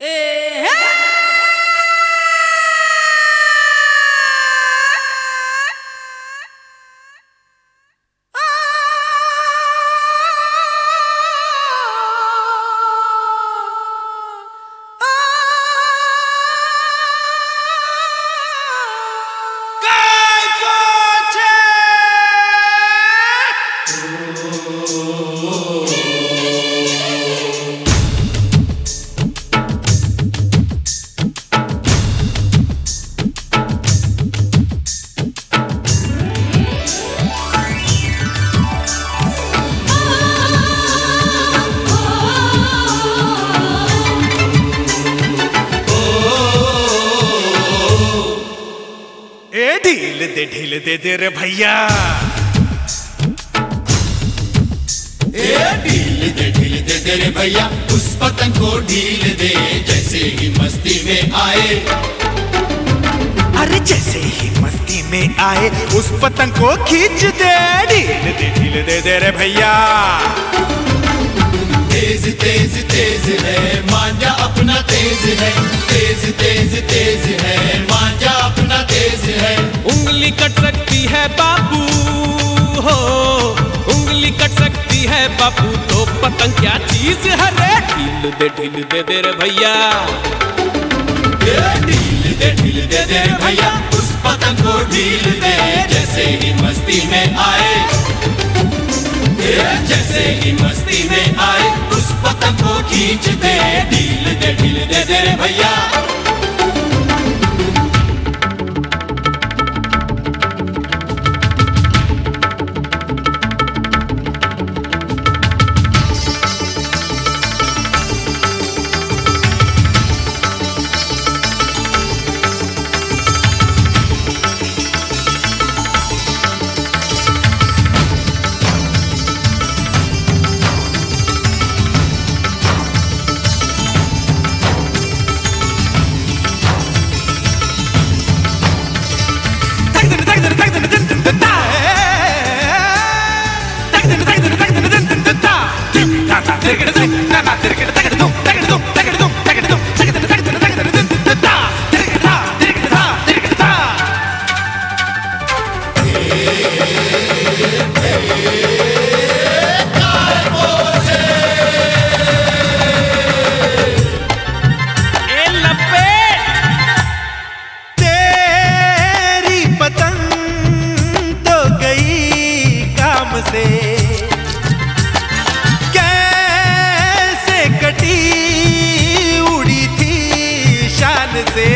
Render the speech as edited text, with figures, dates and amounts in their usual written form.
ढील दे रे भैया, ढील दे रे भैया, उस पतंग को ढील दे जैसे ही मस्ती में आए। अरे जैसे ही मस्ती में आए उस पतंग को खींच दे। ढील दे रे भैया। तेज तेज तेज है मांझा अपना तेज है, तेज तेज तेज है मांझा अपना तेज है। उंगली कट सकती है बापू हो, उंगली कट सकती है बापू, तो पतंग क्या चीज है रे। ढील दे रे भैया, ढील दे रे भैया, उस पतंग को ढील दे जैसे ही मस्ती में आए। जैसे ही मस्ती में आए उस पतंग को खींच दे। ढील दे रे भैया। कैसे कटी उड़ी थी शान से।